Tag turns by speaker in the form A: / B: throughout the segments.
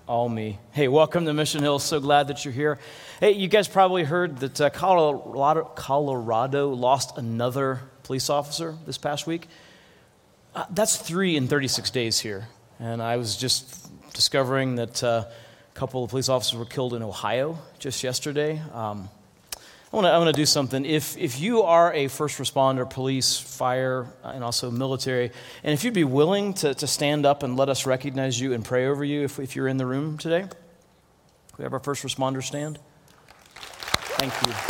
A: All me. Hey, welcome to Mission Hill. So glad that you're here. Hey, you guys probably heard that Colorado lost another police officer this past week. That's 3 in 36 days here. And I was just discovering that a couple of police officers were killed in Ohio just yesterday. I want to do something. If you are a first responder, police, fire, and also military, and if you'd be willing to stand up and let us recognize you and pray over you if you're in the room today. We have our first responders stand. Thank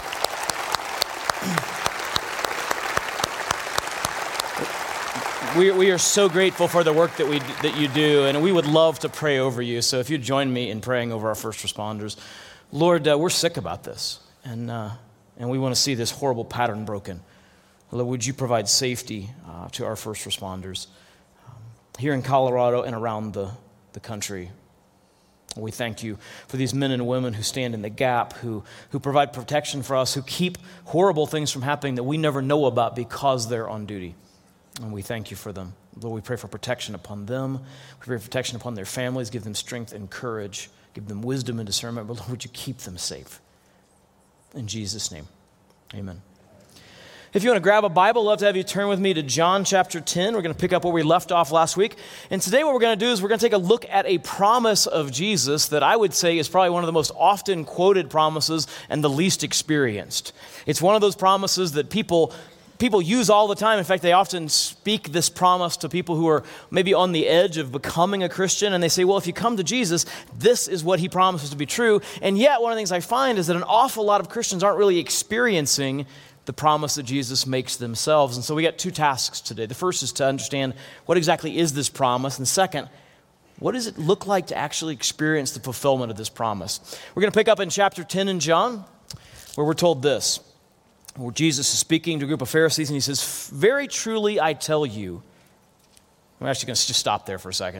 A: you. We are so grateful for the work that you do, and we would love to pray over you. So if you'd join me in praying over our first responders. Lord, we're sick about this, and we want to see this horrible pattern broken. Lord, would you provide safety to our first responders here in Colorado and around the country. We thank you for these men and women who stand in the gap, who provide protection for us, who keep horrible things from happening that we never know about because they're on duty. And we thank you for them. Lord, we pray for protection upon them. We pray for protection upon their families. Give them strength and courage. Give them wisdom and discernment. But Lord, would you keep them safe? In Jesus' name, amen. If you want to grab a Bible, I'd love to have you turn with me to John chapter 10. We're going to pick up where we left off last week. And today what we're going to do is we're going to take a look at a promise of Jesus that I would say is probably one of the most often quoted promises and the least experienced. It's one of those promises that people use all the time. In fact, they often speak this promise to people who are maybe on the edge of becoming a Christian, and they say, well, if you come to Jesus, this is what he promises to be true. And yet, one of the things I find is that an awful lot of Christians aren't really experiencing the promise that Jesus makes themselves. And so we got 2 tasks today. The first is to understand what exactly is this promise, and second, what does it look like to actually experience the fulfillment of this promise? We're going to pick up in chapter 10 in John, where we're told this. Where Jesus is speaking to a group of Pharisees, and he says, very truly I tell you. I'm actually going to just stop there for a second.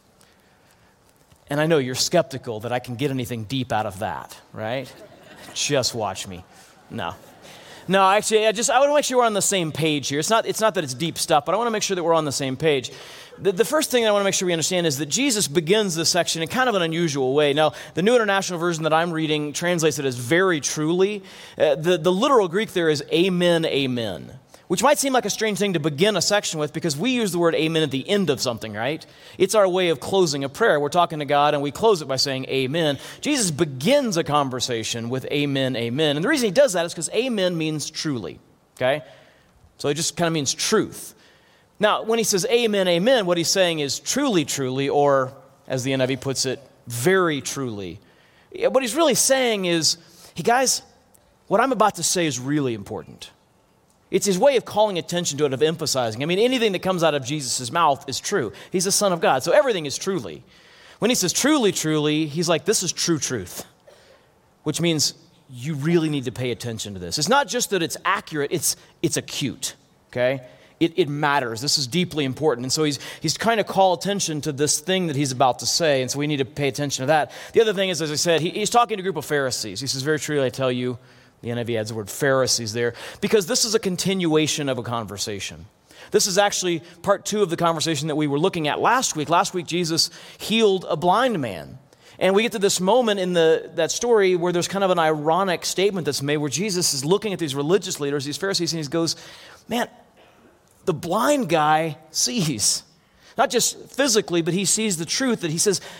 A: And I know you're skeptical that I can get anything deep out of that, right? Just watch me. No, actually, I want to make sure we're on the same page here. It's not that it's deep stuff, but I want to make sure that we're on the same page. The first thing that I want to make sure we understand is that Jesus begins this section in kind of an unusual way. Now, the New International Version that I'm reading translates it as very truly. The literal Greek there is amen, amen, which might seem like a strange thing to begin a section with because we use the word amen at the end of something, right? It's our way of closing a prayer. We're talking to God and we close it by saying amen. Jesus begins a conversation with amen, amen. And the reason he does that is because amen means truly, okay? So it just kind of means truth. Now, when he says amen, amen, what he's saying is truly, truly, or as the NIV puts it, very truly. What he's really saying is, hey guys, what I'm about to say is really important. It's his way of calling attention to it, of emphasizing. I mean, anything that comes out of Jesus' mouth is true. He's the Son of God, so everything is truly. When he says truly, truly, he's like, this is true truth, which means you really need to pay attention to this. It's not just that it's accurate, it's acute, okay? It matters. This is deeply important. And so he's trying to call attention to this thing that he's about to say, and so we need to pay attention to that. The other thing is, as I said, he's talking to a group of Pharisees. He says, very truly I tell you, the NIV adds the word Pharisees there, because this is a continuation of a conversation. This is actually part 2 of the conversation that we were looking at last week. Last week, Jesus healed a blind man. And we get to this moment in that story where there's kind of an ironic statement that's made where Jesus is looking at these religious leaders, these Pharisees, and he goes, man, the blind guy sees. Not just physically, but he sees the truth that he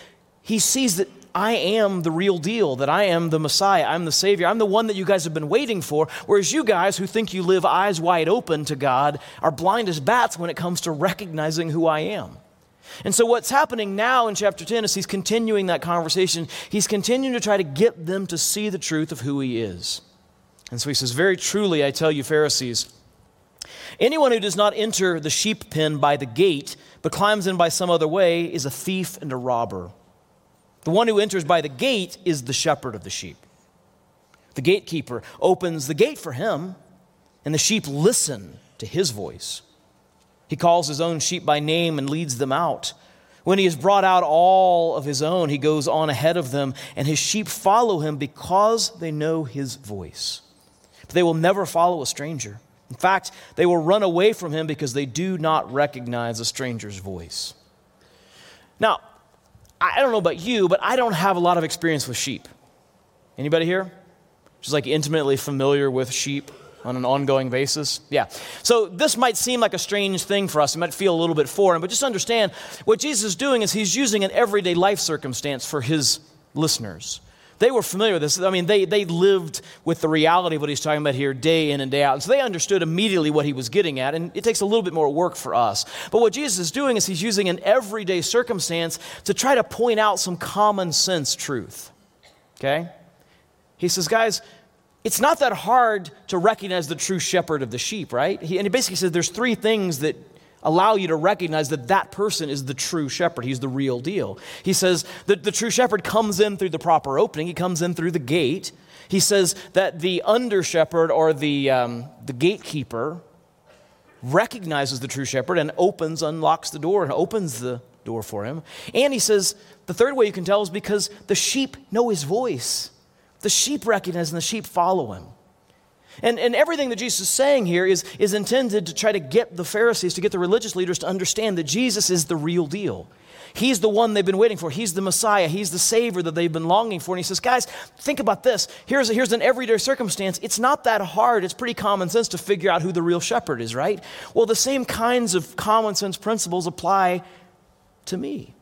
A: sees that I am the real deal, that I am the Messiah, I'm the Savior, I'm the one that you guys have been waiting for, whereas you guys who think you live eyes wide open to God are blind as bats when it comes to recognizing who I am. And so what's happening now in chapter 10 is he's continuing that conversation. He's continuing to try to get them to see the truth of who he is. And so he says, very truly I tell you, Pharisees, anyone who does not enter the sheep pen by the gate, but climbs in by some other way, is a thief and a robber. The one who enters by the gate is the shepherd of the sheep. The gatekeeper opens the gate for him, and the sheep listen to his voice. He calls his own sheep by name and leads them out. When he has brought out all of his own, he goes on ahead of them, and his sheep follow him because they know his voice. But they will never follow a stranger. In fact, they will run away from him because they do not recognize a stranger's voice. Now, I don't know about you, but I don't have a lot of experience with sheep. Anybody here? Just like intimately familiar with sheep on an ongoing basis? Yeah. So this might seem like a strange thing for us. It might feel a little bit foreign, but just understand what Jesus is doing is he's using an everyday life circumstance for his listeners. They were familiar with this. I mean, they lived with the reality of what he's talking about here day in and day out. And so they understood immediately what he was getting at. And it takes a little bit more work for us. But what Jesus is doing is he's using an everyday circumstance to try to point out some common sense truth. Okay? He says, guys, it's not that hard to recognize the true shepherd of the sheep, right? And he basically says there's three things that allow you to recognize that that person is the true shepherd. He's the real deal. He says that the true shepherd comes in through the proper opening. He comes in through the gate. He says that the under shepherd or the gatekeeper recognizes the true shepherd and unlocks the door and opens the door for him. And he says the third way you can tell is because the sheep know his voice. The sheep recognize and the sheep follow him. And everything that Jesus is saying here is intended to try to get the Pharisees, to get the religious leaders to understand that Jesus is the real deal. He's the one they've been waiting for. He's the Messiah. He's the Savior that they've been longing for. And he says, guys, think about this. Here's an everyday circumstance. It's not that hard. It's pretty common sense to figure out who the real shepherd is, right? Well, the same kinds of common sense principles apply to me.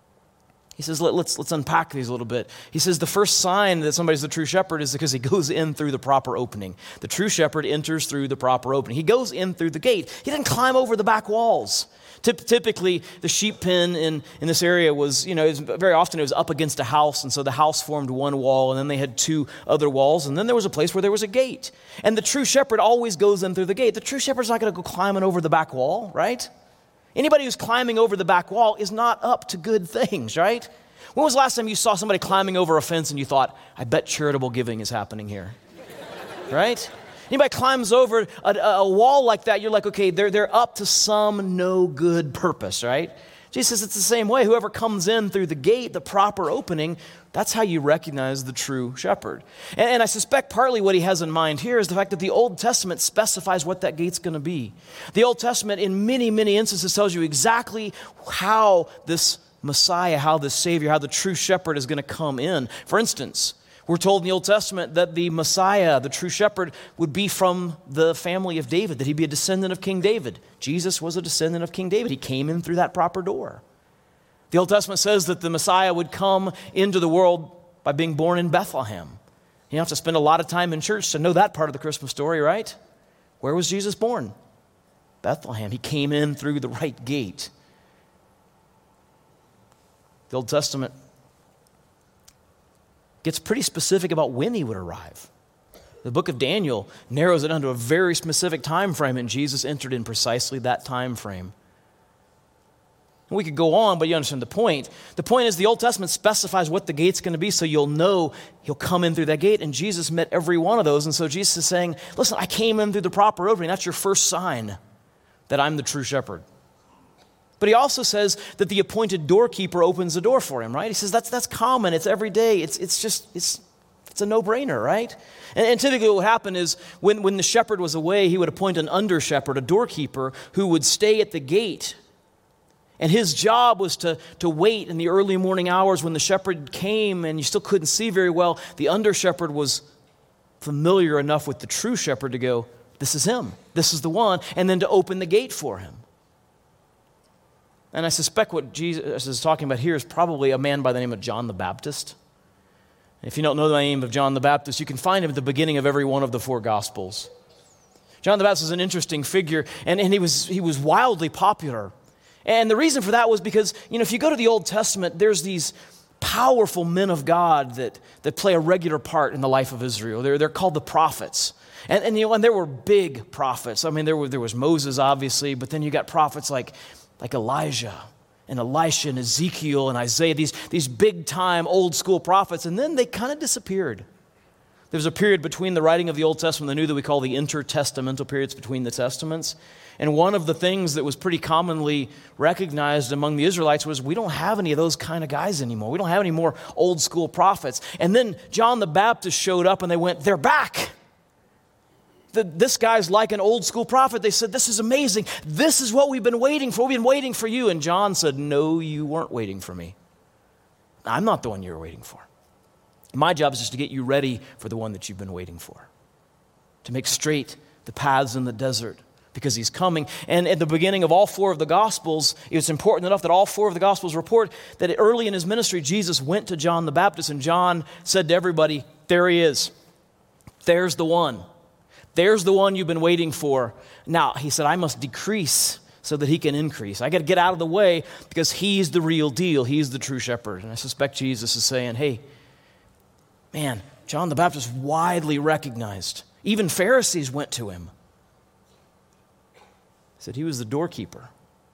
A: He says, let's unpack these a little bit. He says the first sign that somebody's the true shepherd is because he goes in through the proper opening. The true shepherd enters through the proper opening. He goes in through the gate. He didn't climb over the back walls. Typically, the sheep pen in this area was, very often it was up against a house, and so the house formed one wall, and then they had two other walls, and then there was a place where there was a gate. And the true shepherd always goes in through the gate. The true shepherd's not going to go climbing over the back wall, right? Anybody who's climbing over the back wall is not up to good things, right? When was the last time you saw somebody climbing over a fence and you thought, I bet charitable giving is happening here, right? Anybody climbs over a wall like that, you're like, okay, they're up to some no good purpose, right? Jesus says it's the same way. Whoever comes in through the gate, the proper opening, that's how you recognize the true shepherd. And I suspect partly what he has in mind here is the fact that the Old Testament specifies what that gate's going to be. The Old Testament, in many, many instances, tells you exactly how this Messiah, how the Savior, how the true shepherd is going to come in. For instance, we're told in the Old Testament that the Messiah, the true shepherd, would be from the family of David, that he'd be a descendant of King David. Jesus was a descendant of King David. He came in through that proper door. The Old Testament says that the Messiah would come into the world by being born in Bethlehem. You don't have to spend a lot of time in church to know that part of the Christmas story, right? Where was Jesus born? Bethlehem. He came in through the right gate. The Old Testament gets pretty specific about when he would arrive. The book of Daniel narrows it down to a very specific time frame, and Jesus entered in precisely that time frame. And we could go on, but you understand the point. The point is the Old Testament specifies what the gate's going to be, so you'll know he'll come in through that gate, and Jesus met every one of those. And so Jesus is saying, listen, I came in through the proper opening. That's your first sign that I'm the true shepherd. But he also says that the appointed doorkeeper opens the door for him, right? He says that's common. It's every day. It's a no-brainer, right? And typically what would happen is when the shepherd was away, he would appoint an under-shepherd, a doorkeeper, who would stay at the gate. And his job was to wait in the early morning hours when the shepherd came and you still couldn't see very well. The under-shepherd was familiar enough with the true shepherd to go, this is him. This is the one. And then to open the gate for him. And I suspect what Jesus is talking about here is probably a man by the name of John the Baptist. If you don't know the name of John the Baptist, you can find him at the beginning of every one of the four Gospels. John the Baptist is an interesting figure, and he was wildly popular. And the reason for that was because, if you go to the Old Testament, there's these powerful men of God that play a regular part in the life of Israel. They're called the prophets. And there were big prophets. I mean, there was Moses, obviously, but then you got prophets like Elijah and Elisha and Ezekiel and Isaiah, these big-time old-school prophets, and then they kind of disappeared. There was a period between the writing of the Old Testament and the New that we call the intertestamental periods between the Testaments. And one of the things that was pretty commonly recognized among the Israelites was we don't have any of those kind of guys anymore. We don't have any more old-school prophets. And then John the Baptist showed up and they went, they're back. This guy's like an old school prophet. They said, this is amazing. This is what we've been waiting for. We've been waiting for you. And John said, no, you weren't waiting for me. I'm not the one you're waiting for. My job is just to get you ready for the one that you've been waiting for, to make straight the paths in the desert, because he's coming. And at the beginning of all four of the Gospels, it's important enough that all four of the Gospels report that early in his ministry, Jesus went to John the Baptist, and John said to everybody, there he is. There's the one. There's the one you've been waiting for. Now, he said, I must decrease so that he can increase. I got to get out of the way because he's the real deal. He's the true shepherd. And I suspect Jesus is saying, hey, man, John the Baptist widely recognized. Even Pharisees went to him. He said he was the doorkeeper.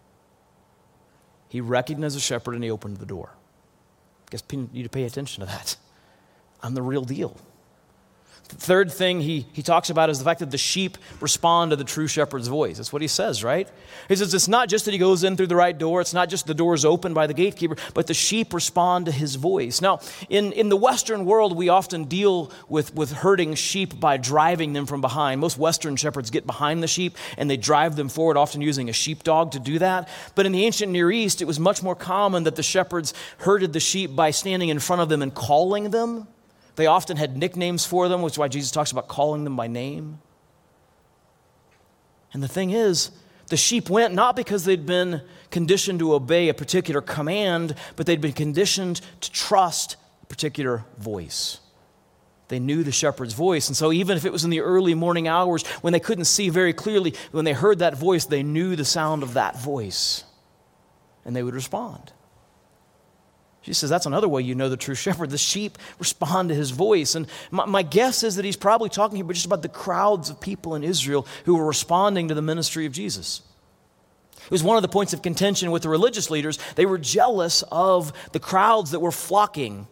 A: He recognized the shepherd and he opened the door. I guess you need to pay attention to that. I'm the real deal. The third thing he talks about is the fact that the sheep respond to the true shepherd's voice. That's what he says, right? He says it's not just that he goes in through the right door. It's not just the doors open by the gatekeeper, but the sheep respond to his voice. Now, in the Western world, we often deal with herding sheep by driving them from behind. Most Western shepherds get behind the sheep and they drive them forward, often using a sheepdog to do that. But in the ancient Near East, it was much more common that the shepherds herded the sheep by standing in front of them and calling them. They often had nicknames for them, which is why Jesus talks about calling them by name. And the thing is, the sheep went not because they'd been conditioned to obey a particular command, but they'd been conditioned to trust a particular voice. They knew the shepherd's voice. And so even if it was in the early morning hours when they couldn't see very clearly, when they heard that voice, they knew the sound of that voice. And they would respond. She says that's another way you know the true shepherd. The sheep respond to his voice. And my guess is that he's probably talking here just about the crowds of people in Israel who were responding to the ministry of Jesus. It was one of the points of contention with the religious leaders. They were jealous of the crowds that were flocking.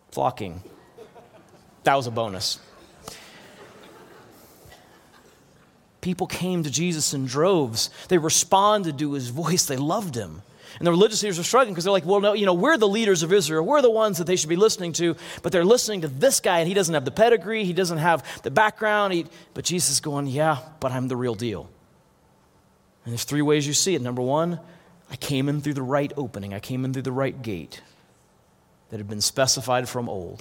A: That was a bonus. People came to Jesus in droves. They responded to his voice. They loved him. And the religious leaders are struggling because they're like, well, no, we're the leaders of Israel. We're the ones that they should be listening to. But they're listening to this guy, and he doesn't have the pedigree. He doesn't have the background. But Jesus is going, yeah, but I'm the real deal. And there's three ways you see it. Number one, I came in through the right opening. I came in through the right gate that had been specified from old.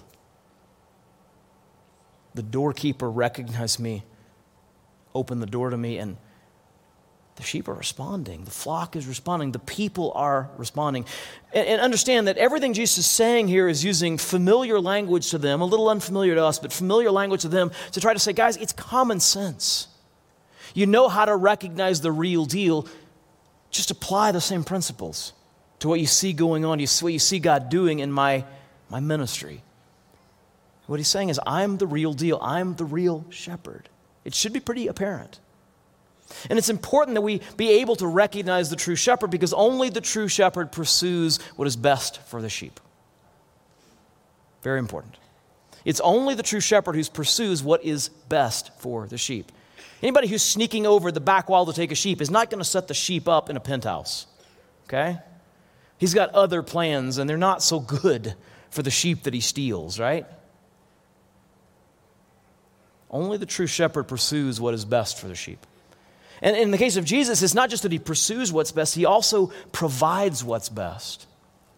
A: The doorkeeper recognized me, opened the door to me, and the sheep are responding. The flock is responding. The people are responding. And understand that everything Jesus is saying here is using familiar language to them, a little unfamiliar to us, but familiar language to them to try to say, guys, it's common sense. You know how to recognize the real deal. Just apply the same principles to what you see going on, what you see God doing in my ministry. What he's saying is, I'm the real deal. I'm the real shepherd. It should be pretty apparent. And it's important that we be able to recognize the true shepherd because only the true shepherd pursues what is best for the sheep. Very important. It's only the true shepherd who pursues what is best for the sheep. Anybody who's sneaking over the back wall to take a sheep is not going to set the sheep up in a penthouse. Okay? He's got other plans, and they're not so good for the sheep that he steals, right? Only the true shepherd pursues what is best for the sheep. And in the case of Jesus, it's not just that he pursues what's best, he also provides what's best.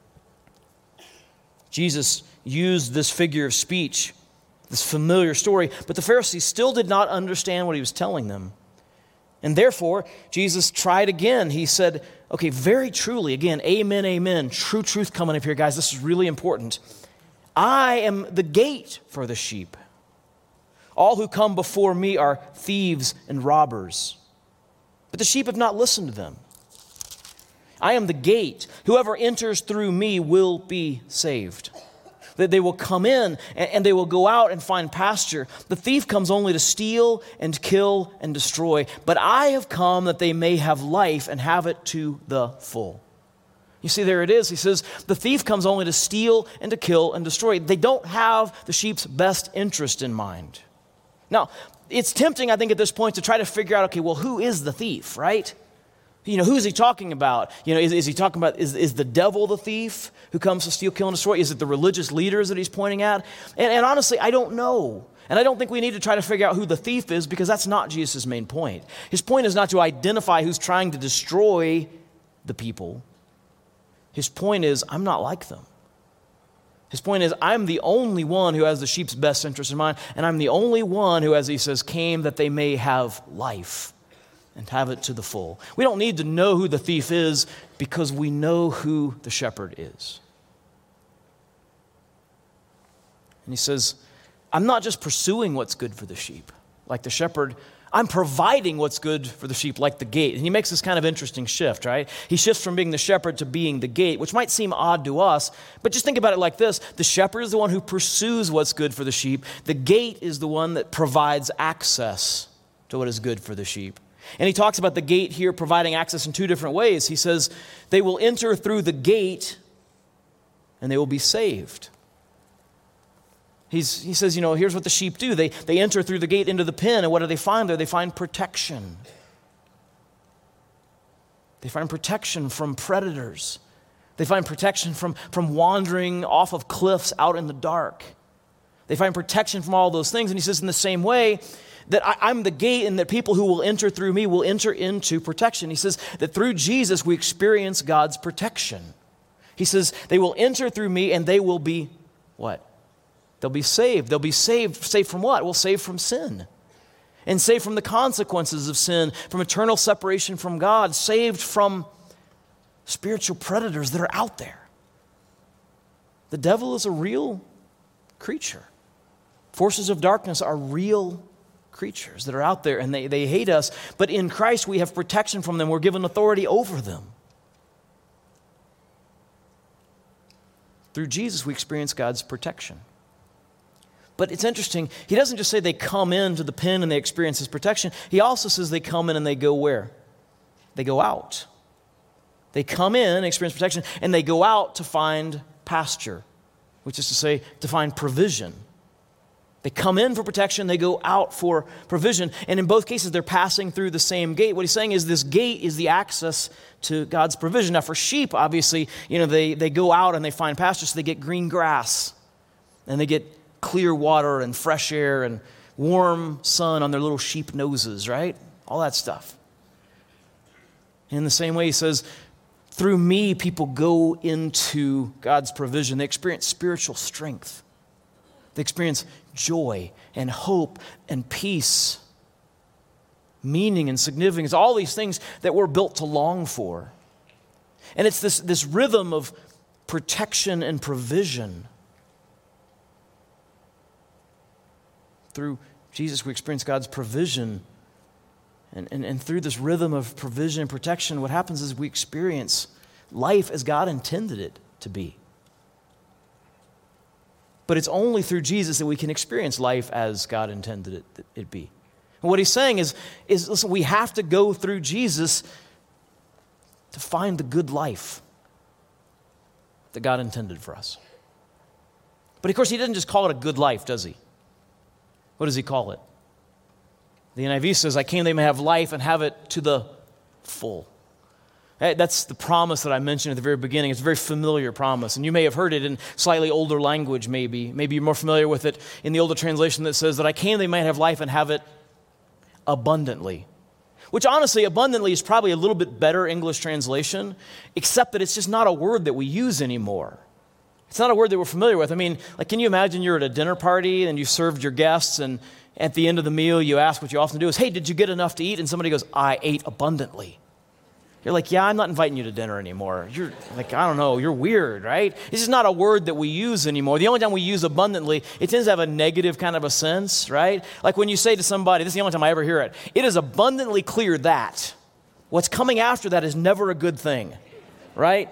A: Jesus used this figure of speech, this familiar story, but the Pharisees still did not understand what he was telling them. And therefore, Jesus tried again. He said, okay, very truly, again, amen, amen, true truth coming up here, guys. This is really important. I am the gate for the sheep. All who come before me are thieves and robbers. But the sheep have not listened to them. I am the gate. Whoever enters through me will be saved. That they will come in and they will go out and find pasture. The thief comes only to steal and kill and destroy. But I have come that they may have life and have it to the full. You see, there it is. He says, the thief comes only to steal and to kill and destroy. They don't have the sheep's best interest in mind. Now, it's tempting, I think, at this point to try to figure out, okay, well, who is the thief, right? Who is he talking about? Is he talking about, is the devil the thief who comes to steal, kill, and destroy? Is it the religious leaders that he's pointing at? And honestly, I don't know. And I don't think we need to try to figure out who the thief is because that's not Jesus' main point. His point is not to identify who's trying to destroy the people. His point is, I'm not like them. His point is, I'm the only one who has the sheep's best interest in mind, and I'm the only one who, as he says, came that they may have life and have it to the full. We don't need to know who the thief is because we know who the shepherd is. And he says, I'm not just pursuing what's good for the sheep, like the shepherd. I'm providing what's good for the sheep, like the gate. And he makes this kind of interesting shift, right? He shifts from being the shepherd to being the gate, which might seem odd to us, but just think about it like this. The shepherd is the one who pursues what's good for the sheep. The gate is the one that provides access to what is good for the sheep. And he talks about the gate here providing access in two different ways. He says, they will enter through the gate and they will be saved. He says, here's what the sheep do. They enter through the gate into the pen, and what do they find there? They find protection. They find protection from predators. They find protection from wandering off of cliffs out in the dark. They find protection from all those things. And he says in the same way that I'm the gate and that people who will enter through me will enter into protection. He says that through Jesus we experience God's protection. He says they will enter through me and they will be what? They'll be saved. They'll be saved. Saved from what? Well, saved from sin. And saved from the consequences of sin, from eternal separation from God, saved from spiritual predators that are out there. The devil is a real creature. Forces of darkness are real creatures that are out there, and they hate us. But in Christ, we have protection from them. We're given authority over them. Through Jesus, we experience God's protection. But it's interesting, he doesn't just say they come into the pen and they experience his protection. He also says they come in and they go where? They go out. They come in and experience protection, and they go out to find pasture, which is to say, to find provision. They come in for protection, they go out for provision. And in both cases, they're passing through the same gate. What he's saying is this gate is the access to God's provision. Now for sheep, obviously, they go out and they find pasture, so they get green grass, and they get clear water and fresh air and warm sun on their little sheep noses, right? All that stuff. In the same way, he says, through me, people go into God's provision. They experience spiritual strength. They experience joy and hope and peace, meaning and significance, all these things that we're built to long for. And it's this rhythm of protection and provision. Through Jesus, we experience God's provision. And through this rhythm of provision and protection, what happens is we experience life as God intended it to be. But it's only through Jesus that we can experience life as God intended it be. And what he's saying is listen, we have to go through Jesus to find the good life that God intended for us. But of course, he doesn't just call it a good life, does he? What does he call it? The NIV says, I came that they may have life and have it to the full. That's the promise that I mentioned at the very beginning. It's a very familiar promise. And you may have heard it in slightly older language, maybe. Maybe you're more familiar with it in the older translation that says that I came that they might have life and have it abundantly. Which honestly, abundantly is probably a little bit better English translation, except that it's just not a word that we use anymore. It's not a word that we're familiar with. I mean, like, can you imagine you're at a dinner party and you've served your guests, and at the end of the meal you ask what you often do is, hey, did you get enough to eat? And somebody goes, I ate abundantly. You're like, yeah, I'm not inviting you to dinner anymore. You're like, I don't know, you're weird, right? This is not a word that we use anymore. The only time we use abundantly, it tends to have a negative kind of a sense, right? Like when you say to somebody, this is the only time I ever hear it, it is abundantly clear that what's coming after that is never a good thing, right?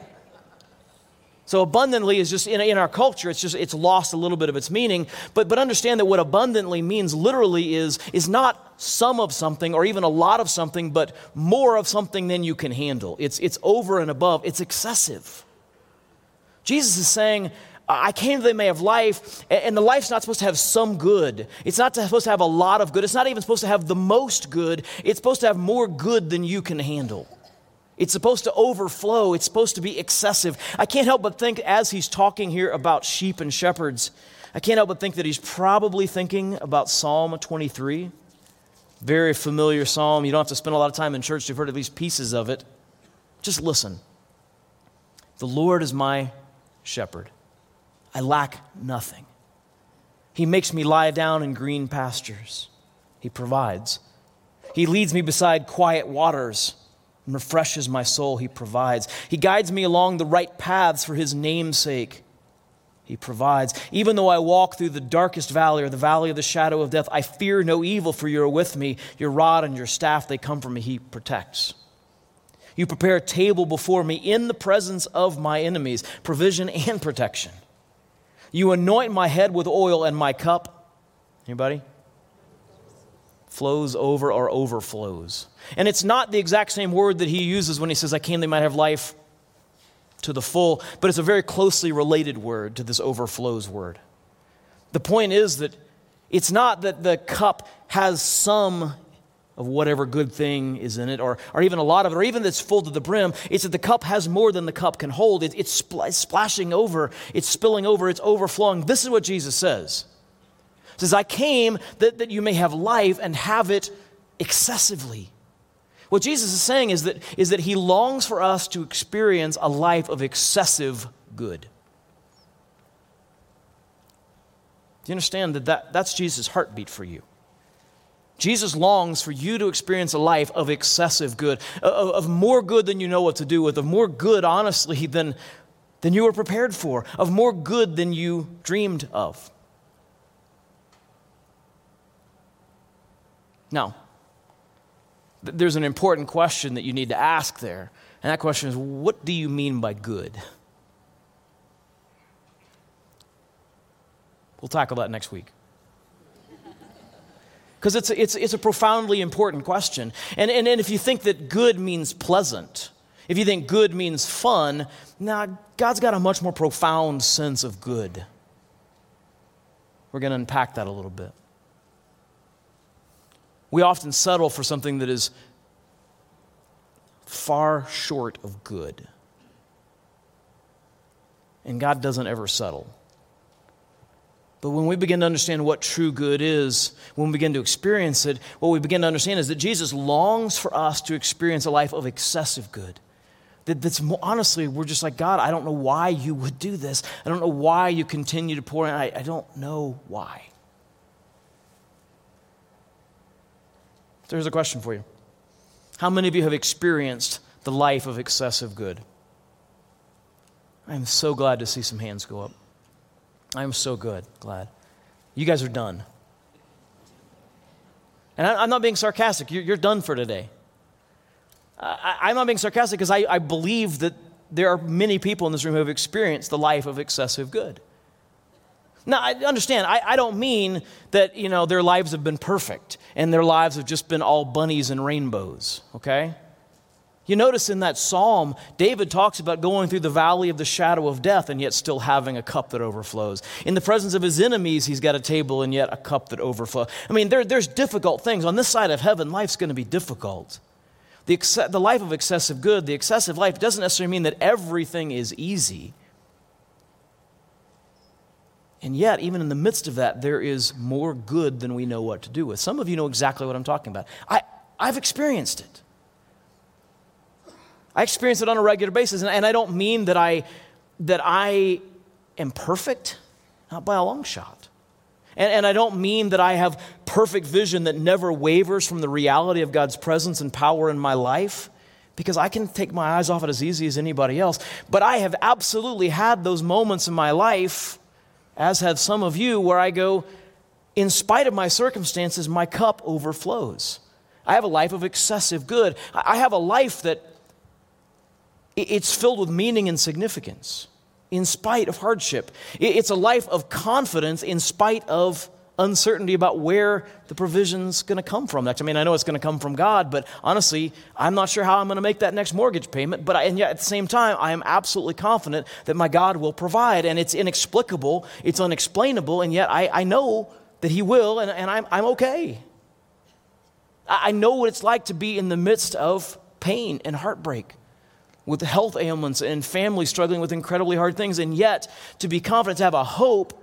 A: So abundantly is just, in our culture, it's lost a little bit of its meaning. But understand that what abundantly means literally is not some of something or even a lot of something, but more of something than you can handle. It's over and above. It's excessive. Jesus is saying, I came that they may have life, and the life's not supposed to have some good. It's not supposed to have a lot of good. It's not even supposed to have the most good. It's supposed to have more good than you can handle. It's supposed to overflow. It's supposed to be excessive. I can't help but think, as he's talking here about sheep and shepherds, I can't help but think that he's probably thinking about Psalm 23. Very familiar psalm. You don't have to spend a lot of time in church. You've heard at least pieces of it. Just listen. The Lord is my shepherd. I lack nothing. He makes me lie down in green pastures. He provides. He leads me beside quiet waters and refreshes my soul. He provides. He guides me along the right paths for his name's sake. He provides. Even though I walk through the darkest valley or the valley of the shadow of death, I fear no evil, for you are with me. Your rod and your staff, they comfort me. He protects. You prepare a table before me in the presence of my enemies, provision and protection. You anoint my head with oil, and my cup, anybody? Flows over or overflows. And it's not the exact same word that he uses when he says, I came they might have life to the full, but it's a very closely related word to this overflows word. The point is that it's not that the cup has some of whatever good thing is in it, or even a lot of it, or even that's full to the brim. It's that the cup has more than the cup can hold. It's splashing over, it's spilling over, it's overflowing. This is what Jesus says. He says, I came that you may have life and have it excessively. What Jesus is saying is that he longs for us to experience a life of excessive good. Do you understand that's Jesus' heartbeat for you? Jesus longs for you to experience a life of excessive good, of more good than you know what to do with, of more good, honestly, than you were prepared for, of more good than you dreamed of. Now, there's an important question that you need to ask there, and that question is, what do you mean by good? We'll tackle that next week. Because it's a profoundly important question. And if you think that good means pleasant, if you think good means fun, now God's got a much more profound sense of good. We're going to unpack that a little bit. We often settle for something that is far short of good. And God doesn't ever settle. But when we begin to understand what true good is, when we begin to experience it, what we begin to understand is that Jesus longs for us to experience a life of excessive good. That's honestly, we're just like, God, I don't know why you would do this. I don't know why you continue to pour in. I don't know why. So here's a question for you. How many of you have experienced the life of excessive good? I'm so glad to see some hands go up. I'm so glad. You guys are done. And I'm not being sarcastic. You're done for today. I'm not being sarcastic because I believe that there are many people in this room who have experienced the life of excessive good. Now, I understand. I don't mean that, their lives have been perfect and their lives have just been all bunnies and rainbows, okay? You notice in that psalm, David talks about going through the valley of the shadow of death and yet still having a cup that overflows. In the presence of his enemies, he's got a table and yet a cup that overflows. I mean, there's difficult things. On this side of heaven, life's going to be difficult. The life of excessive good, the excessive life, doesn't necessarily mean that everything is easy. And yet, even in the midst of that, there is more good than we know what to do with. Some of you know exactly what I'm talking about. I've experienced it. I experience it on a regular basis, and I don't mean that I am perfect, not by a long shot. And I don't mean that I have perfect vision that never wavers from the reality of God's presence and power in my life, because I can take my eyes off it as easy as anybody else. But I have absolutely had those moments in my life, as have some of you, where I go, in spite of my circumstances, my cup overflows. I have a life of excessive good. I have a life that it's filled with meaning and significance in spite of hardship. It's a life of confidence in spite of uncertainty about where the provision's going to come from next. I mean, I know it's going to come from God, but honestly, I'm not sure how I'm going to make that next mortgage payment. And yet at the same time, I am absolutely confident that my God will provide. And it's inexplicable, it's unexplainable, and yet I know that He will, and I'm okay. I know what it's like to be in the midst of pain and heartbreak, with health ailments and families struggling with incredibly hard things, and yet to be confident, to have a hope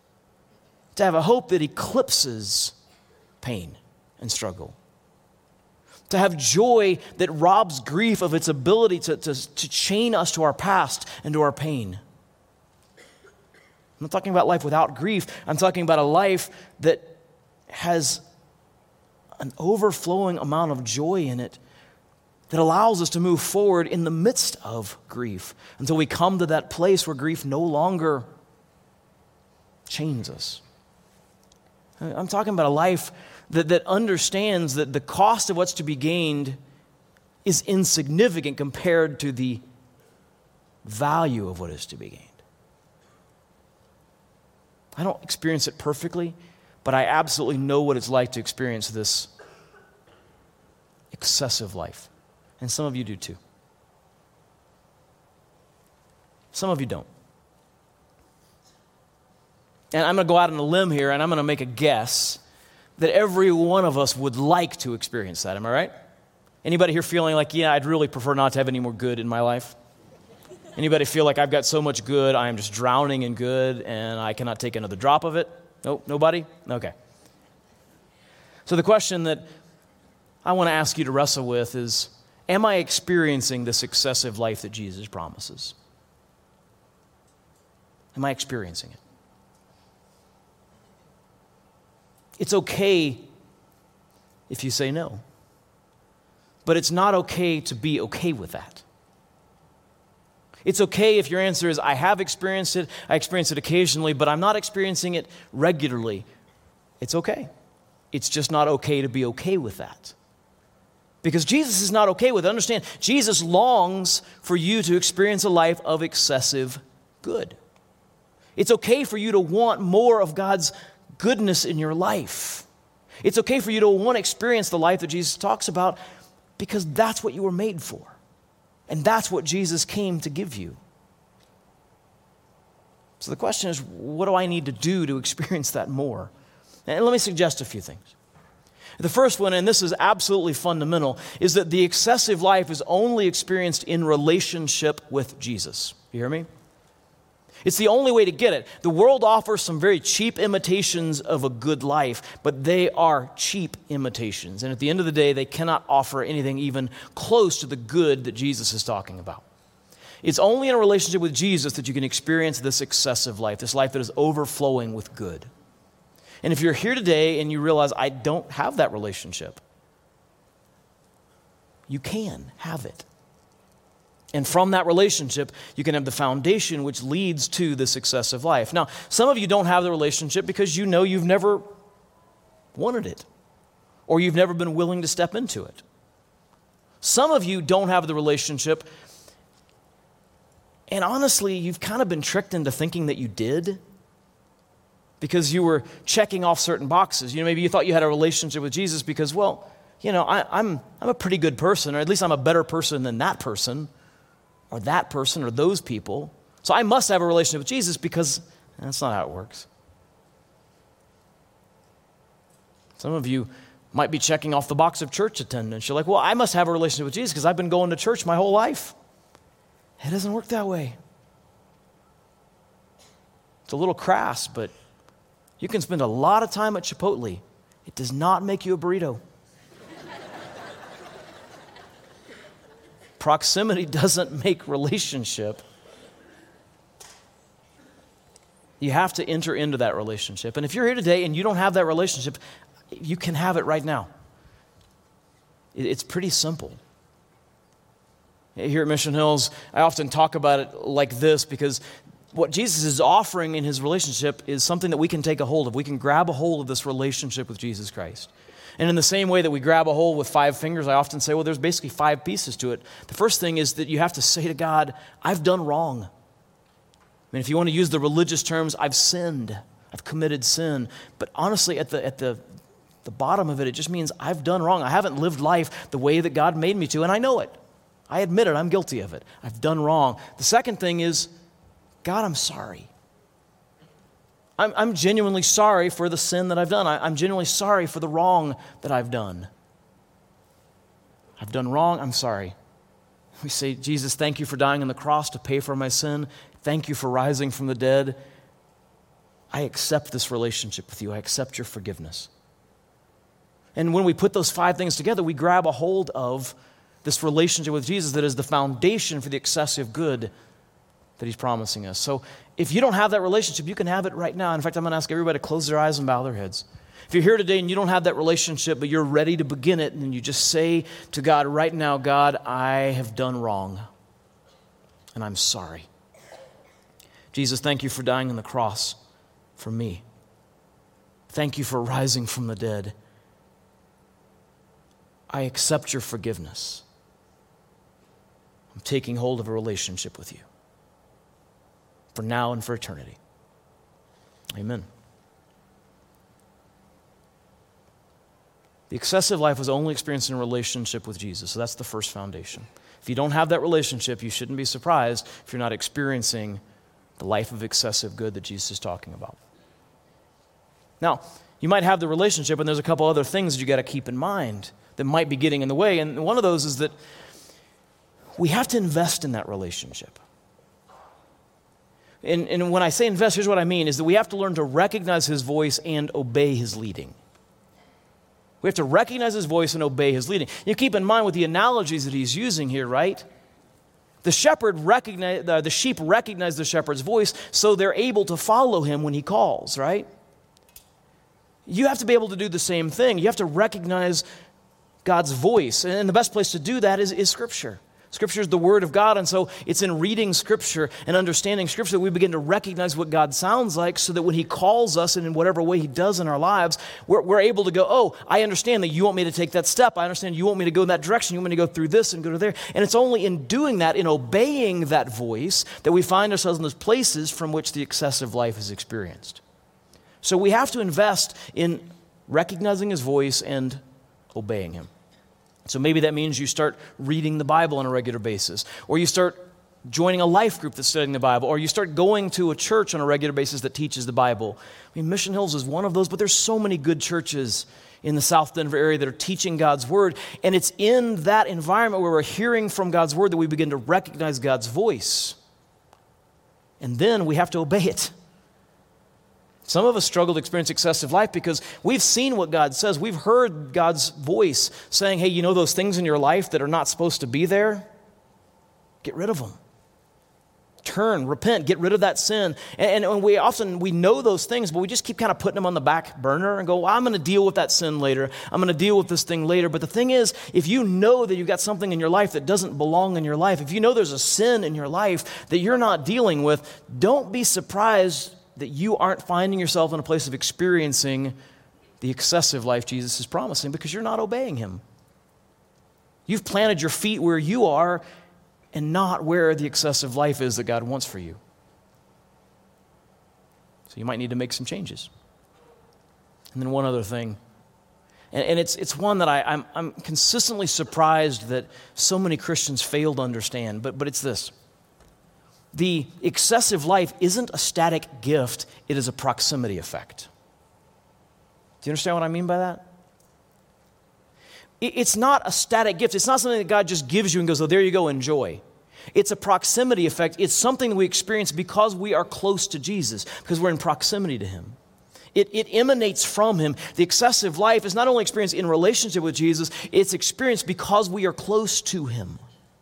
A: that eclipses pain and struggle. To have joy that robs grief of its ability to chain us to our past and to our pain. not talking about life without grief. I'm talking about a life that has an overflowing amount of joy in it that allows us to move forward in the midst of grief until we come to that place where grief no longer chains us. I'm talking about a life that understands that the cost of what's to be gained is insignificant compared to the value of what is to be gained. I don't experience it perfectly, but I absolutely know what it's like to experience this excessive life. And some of you do too. Some of you don't. And I'm going to go out on a limb here, and I'm going to make a guess that every one of us would like to experience that. Am I right? Anybody here feeling like, yeah, I'd really prefer not to have any more good in my life? Anybody feel like I've got so much good, I am just drowning in good, and I cannot take another drop of it? Nope, nobody? Okay. So the question that I want to ask you to wrestle with is, am I experiencing this excessive life that Jesus promises? Am I experiencing it? It's okay if you say no, but it's not okay to be okay with that. It's okay if your answer is, I have experienced it, I experience it occasionally, but I'm not experiencing it regularly. It's okay. It's just not okay to be okay with that. Because Jesus is not okay with it. Understand, Jesus longs for you to experience a life of excessive good. It's okay for you to want more of God's goodness in your life. It's okay for you to want to experience the life that Jesus talks about because that's what you were made for. And that's what Jesus came to give you. So the question is, what do I need to do to experience that more? And let me suggest a few things. The first one, and this is absolutely fundamental, is that the excessive life is only experienced in relationship with Jesus. You hear me? It's the only way to get it. The world offers some very cheap imitations of a good life, but they are cheap imitations. And at the end of the day, they cannot offer anything even close to the good that Jesus is talking about. It's only in a relationship with Jesus that you can experience this excessive life, this life that is overflowing with good. And if you're here today and you realize, I don't have that relationship, you can have it. And from that relationship, you can have the foundation which leads to this excessive life. Now, some of you don't have the relationship because you know you've never wanted it, or you've never been willing to step into it. Some of you don't have the relationship, and honestly, you've kind of been tricked into thinking that you did because you were checking off certain boxes. You know, maybe you thought you had a relationship with Jesus because, well, you know, I'm a pretty good person, or at least I'm a better person than that person, or those people. So I must have a relationship with Jesus because that's not how it works. Some of you might be checking off the box of church attendance. You're like, well, I must have a relationship with Jesus because I've been going to church my whole life. It doesn't work that way. It's a little crass, but you can spend a lot of time at Chipotle. It does not make you a burrito. Proximity doesn't make relationship. You have to enter into that relationship. And if you're here today and you don't have that relationship, you can have it right now. It's pretty simple. Here at Mission Hills, I often talk about it like this because what Jesus is offering in his relationship is something that we can take a hold of. We can grab a hold of this relationship with Jesus Christ. And in the same way that we grab a hold with 5 fingers, I often say, well, there's basically 5 pieces to it. The first thing is that you have to say to God, I've done wrong. I mean, if you want to use the religious terms, I've sinned. I've committed sin. But honestly, at the bottom of it, it just means I've done wrong. I haven't lived life the way that God made me to, and I know it. I admit it. I'm guilty of it. I've done wrong. The second thing is, God, I'm sorry. I'm genuinely sorry for the sin that I've done. I'm genuinely sorry for the wrong that I've done. I've done wrong. I'm sorry. We say, Jesus, thank you for dying on the cross to pay for my sin. Thank you for rising from the dead. I accept this relationship with you. I accept your forgiveness. And when we put those 5 things together, we grab a hold of this relationship with Jesus that is the foundation for the excessive good that he's promising us. So if you don't have that relationship, you can have it right now. In fact, I'm going to ask everybody to close their eyes and bow their heads. If you're here today and you don't have that relationship, but you're ready to begin it, and you just say to God right now, God, I have done wrong, and I'm sorry. Jesus, thank you for dying on the cross for me. Thank you for rising from the dead. I accept your forgiveness. I'm taking hold of a relationship with you for now and for eternity. Amen. The excessive life was only experienced in a relationship with Jesus, so that's the first foundation. If you don't have that relationship, you shouldn't be surprised if you're not experiencing the life of excessive good that Jesus is talking about. Now, you might have the relationship, and there's a couple other things that you got to keep in mind that might be getting in the way, and one of those is that we have to invest in that relationship. And when I say invest, here's what I mean, is that we have to learn to recognize his voice and obey his leading. We have to recognize his voice and obey his leading. You keep in mind with the analogies that he's using here, right? The sheep recognize the shepherd's voice, so they're able to follow him when he calls, right? You have to be able to do the same thing. You have to recognize God's voice. And the best place to do that is Scripture. Scripture is the Word of God, and so it's in reading Scripture and understanding Scripture that we begin to recognize what God sounds like, so that when he calls us and in whatever way he does in our lives, we're able to go, oh, I understand that you want me to take that step. I understand you want me to go in that direction. You want me to go through this and go to there. And it's only in doing that, in obeying that voice, that we find ourselves in those places from which the excessive life is experienced. So we have to invest in recognizing his voice and obeying him. So maybe that means you start reading the Bible on a regular basis, or you start joining a life group that's studying the Bible, or you start going to a church on a regular basis that teaches the Bible. I mean, Mission Hills is one of those, but there's so many good churches in the South Denver area that are teaching God's Word, and it's in that environment where we're hearing from God's Word that we begin to recognize God's voice, and then we have to obey it. Some of us struggle to experience excessive life because we've seen what God says. We've heard God's voice saying, hey, you know those things in your life that are not supposed to be there? Get rid of them. Turn, repent, get rid of that sin. And we know those things, but we just keep kind of putting them on the back burner and go, well, I'm going to deal with that sin later. I'm going to deal with this thing later. But the thing is, if you know that you've got something in your life that doesn't belong in your life, if you know there's a sin in your life that you're not dealing with, don't be surprised that you aren't finding yourself in a place of experiencing the excessive life Jesus is promising, because you're not obeying him. You've planted your feet where you are and not where the excessive life is that God wants for you. So you might need to make some changes. And then one other thing, and it's one that I'm consistently surprised that so many Christians fail to understand, but it's this. The excessive life isn't a static gift, it is a proximity effect. Do you understand what I mean by that? It's not a static gift. It's not something that God just gives you and goes, oh, there you go, enjoy. It's a proximity effect. It's something that we experience because we are close to Jesus, because we're in proximity to him. It emanates from him. The excessive life is not only experienced in relationship with Jesus, it's experienced because we are close to him.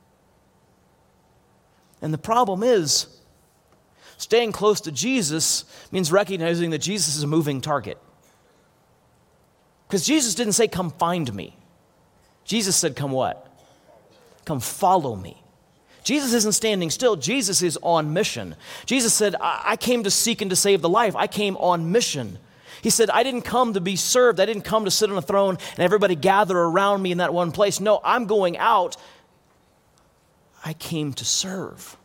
A: And the problem is, staying close to Jesus means recognizing that Jesus is a moving target. Because Jesus didn't say, come find me. Jesus said, come what? Come follow me. Jesus isn't standing still. Jesus is on mission. Jesus said, I came to seek and to save the life. I came on mission. He said, I didn't come to be served. I didn't come to sit on a throne and everybody gather around me in that one place. No, I'm going out. I came to serve.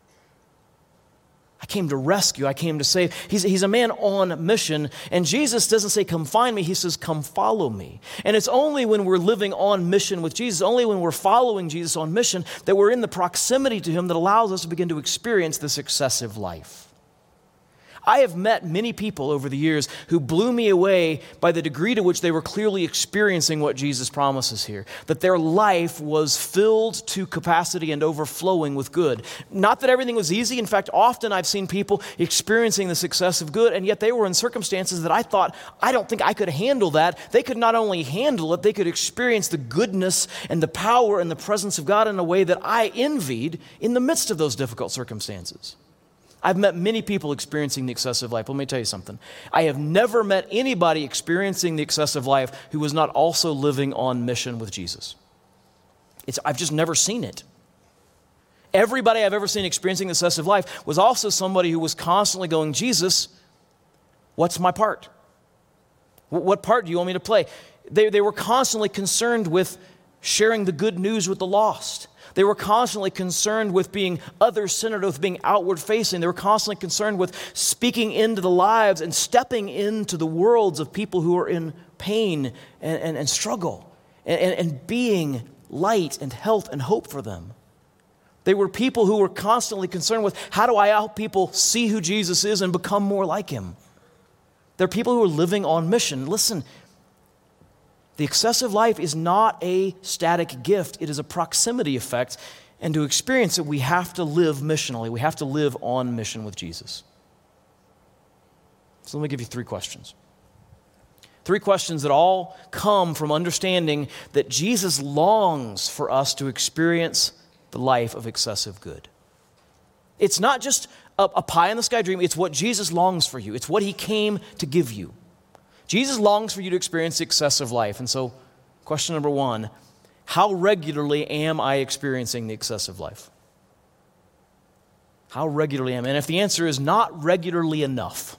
A: I came to rescue. I came to save. He's a man on mission. And Jesus doesn't say, come find me. He says, come follow me. And it's only when we're living on mission with Jesus, only when we're following Jesus on mission, that we're in the proximity to him that allows us to begin to experience this excessive life. I have met many people over the years who blew me away by the degree to which they were clearly experiencing what Jesus promises here, that their life was filled to capacity and overflowing with good. Not that everything was easy. In fact, often I've seen people experiencing the success of good, and yet they were in circumstances that I thought, I don't think I could handle that. They could not only handle it, they could experience the goodness and the power and the presence of God in a way that I envied in the midst of those difficult circumstances. I've met many people experiencing the excessive life. Let me tell you something. I have never met anybody experiencing the excessive life who was not also living on mission with Jesus. I've just never seen it. Everybody I've ever seen experiencing the excessive life was also somebody who was constantly going, Jesus, what's my part? What part do you want me to play? They were constantly concerned with sharing the good news with the lost. They were constantly concerned with being other-centered, with being outward-facing. They were constantly concerned with speaking into the lives and stepping into the worlds of people who are in pain and struggle and being light and health and hope for them. They were people who were constantly concerned with, how do I help people see who Jesus is and become more like him? They're people who are living on mission. Listen, the excessive life is not a static gift. It is a proximity effect. And to experience it, we have to live missionally. We have to live on mission with Jesus. So let me give you 3 questions. 3 questions that all come from understanding that Jesus longs for us to experience the life of excessive good. It's not just a pie-in-the-sky dream. It's what Jesus longs for you. It's what he came to give you. Jesus longs for you to experience the excessive life. And so, question number 1, how regularly am I experiencing the excessive life? How regularly am I? And if the answer is not regularly enough,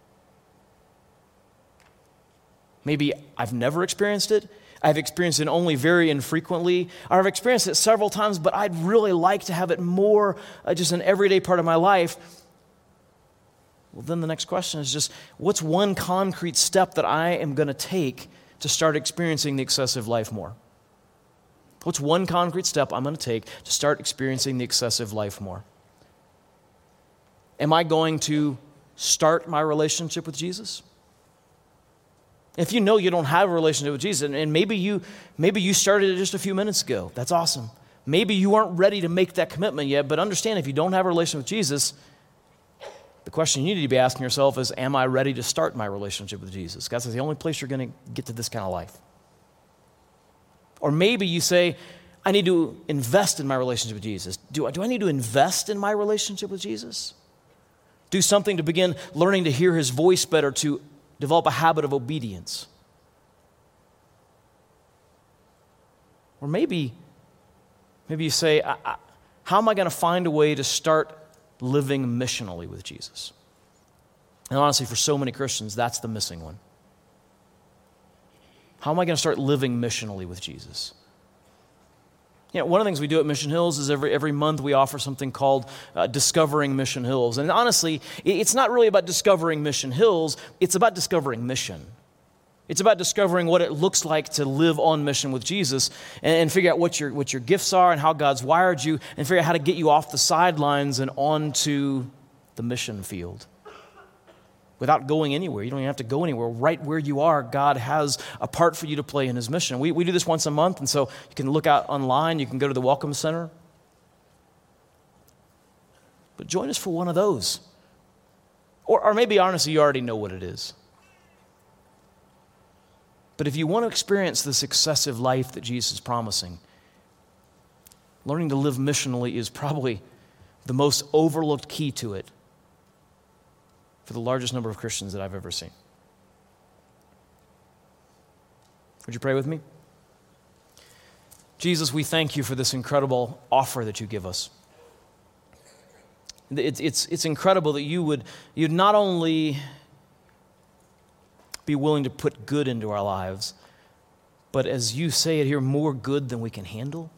A: maybe I've never experienced it, I've experienced it only very infrequently, or I've experienced it several times, but I'd really like to have it more just an everyday part of my life. Well, then the next question is just, what's one concrete step that I am going to take to start experiencing the excessive life more? What's one concrete step I'm going to take to start experiencing the excessive life more? Am I going to start my relationship with Jesus? If you know you don't have a relationship with Jesus, and maybe you started it just a few minutes ago, that's awesome. Maybe you aren't ready to make that commitment yet, but understand if you don't have a relationship with Jesus, the question you need to be asking yourself is, am I ready to start my relationship with Jesus? That's the only place you're going to get to this kind of life. Or maybe you say, I need to invest in my relationship with Jesus. Do I need to invest in my relationship with Jesus? Do something to begin learning to hear his voice better, to develop a habit of obedience. Or maybe you say, how am I going to find a way to start living missionally with Jesus? And honestly, for so many Christians, that's the missing one. How am I going to start living missionally with Jesus? You know, one of the things we do at Mission Hills is every month we offer something called Discovering Mission Hills. And honestly, it's not really about discovering Mission Hills, it's about discovering mission. It's about discovering what it looks like to live on mission with Jesus and figure out what your gifts are and how God's wired you and figure out how to get you off the sidelines and onto the mission field. Without going anywhere. You don't even have to go anywhere. Right where you are, God has a part for you to play in his mission. We do this once a month, and so you can look out online. You can go to the Welcome Center. But join us for one of those. Or maybe, honestly, you already know what it is. But if you want to experience this excessive life that Jesus is promising, learning to live missionally is probably the most overlooked key to it for the largest number of Christians that I've ever seen. Would you pray with me? Jesus, we thank you for this incredible offer that you give us. It's incredible that you'd not only be willing to put good into our lives, but as you say it here, more good than we can handle.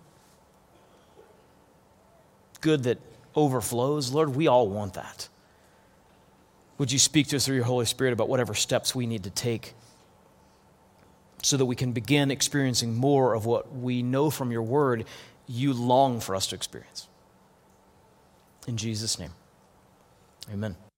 A: Good that overflows. Lord, we all want that. Would you speak to us through your Holy Spirit about whatever steps we need to take so that we can begin experiencing more of what we know from your word you long for us to experience. In Jesus' name, amen.